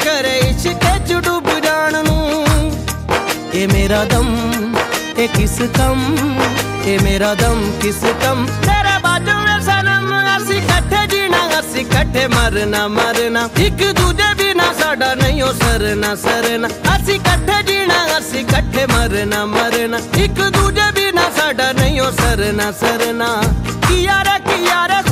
करे इश्क च डूब जान नू। ये मेरा दम ये किस कम, ये मेरा दम किस कम। तेरे बाजू में सनम असी कट्ठे जीना असी कट्ठे मरना मरना। एक दूजे बिना साडा नहीं हो सरना सरना। असी कट्ठे जीना असी कट्ठे मरना मरना। एक दूजे बिना साडा नहीं हो सरना सरना। किया रे